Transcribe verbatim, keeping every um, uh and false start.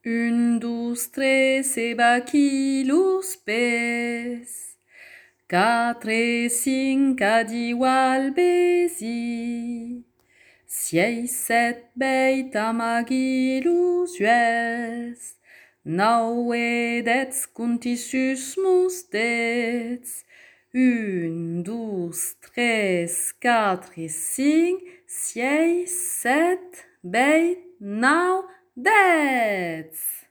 Un, dos, tres, et bacillus pes. Quatre, cinc, adiwal besi. Sieis, set, beit, amagilus jues. Naue, dets, contisus mustets. Un, dos, tres, quatre, cinc, sieis, set, beit, nau, dez.